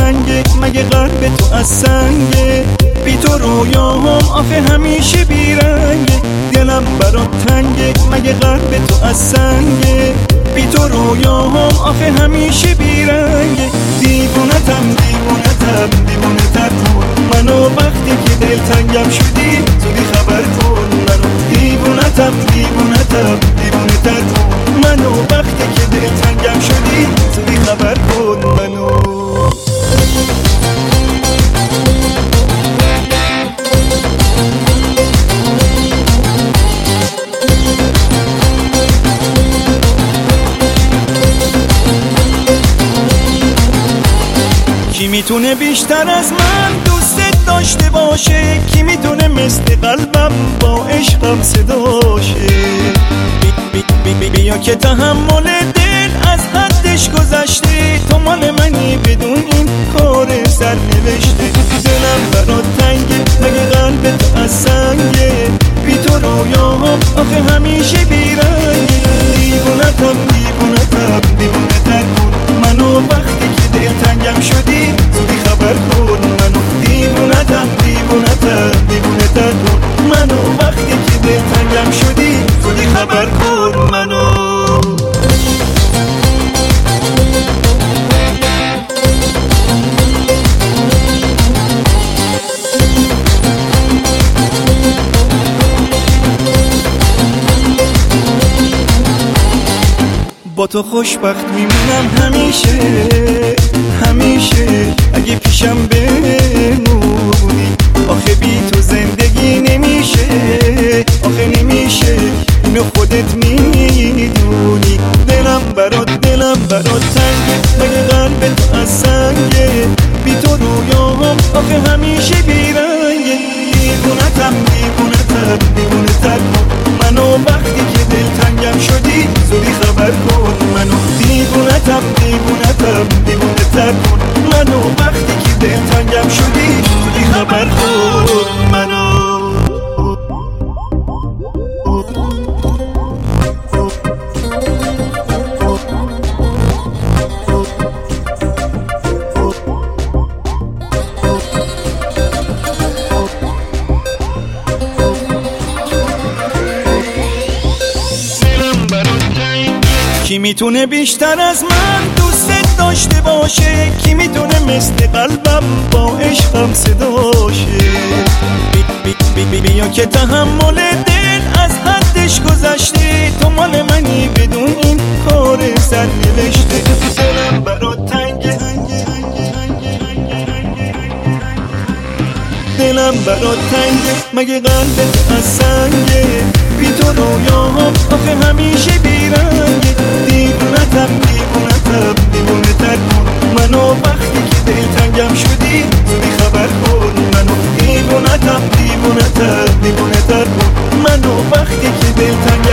تنگه، مگه قلب تو از سنگه؟ بی تو رویاهم آخه همیشه بیرنگه. دلم برات تنگه، مگه قلب تو از سنگه؟ بی تو رویاهم آخه همیشه بیرنگه. دیوونتم دیوونتم دیوونه تر کن منو، وقتی که دلتنگم شدی زودی خبر کن منو. دیوونتم دیوونتم دیوونه تر کن منو، وقتی که دلتنگم شدی زودی خبر کن منو. کی میتونه بیشتر از من دوست داشته باشه؟ کی میتونه مثل قلبم با عشقم صداشه؟ بیا که تحمل دل از حدش گذشته، تو مال منی بدون این کار سر نوشته. دلم برات تنگه، مگه قلب تو از سنگه؟ بی تو رویاهم آخه همیشه بیرنگه. دیوونتم دیوونتم دیوونه تر کن منو، وقتی که دلتنگم شدی زودی خبر کن منو. دیوونتم دیوونتم دیوونه تر کن منو، وقتی که دلتنگم شدی زودی خبر کن منو. با تو خوشبخت میمونم همیشه همیشه، اگه پیشم بمونی. آخه بی تو زندگی نمیشه، آخه نمیشه، اینو خودت میدونی. دلم برات تنگه، مگه قلب تو از سنگه؟ بی تو رویاهم آخه همیشه بیرنگه. دیوونتم دیوونتم دیوونه تر کن منو، وقتی که دلتنگم شدی زودی خبر کن منو. دیوونتم دیوونتم دیوونه تر کن منو، وقتی که دلتنگم شدی زودی خبر کن منو. کی میتونه بیشتر از من دوست داشته باشه؟ کی میتونه مثل قلبم با عشقم صداشه؟ بیا که تحمل دل از حدش گذشته، تو مال منی بدون این کار سر نوشته. دلم برات تنگه، دلم برات تنگه، مگه قلبت از سنگه؟ بی تو رویاهم آخه همیشه بیرنگه. دیوونتم دیوونتم دیوونه تر کن منو، وقتی که دلتنگم شدی زودی خبر کن منو. دیوونتم دیوونتم دیوونه تر کن منو، وقتی که دلتنگم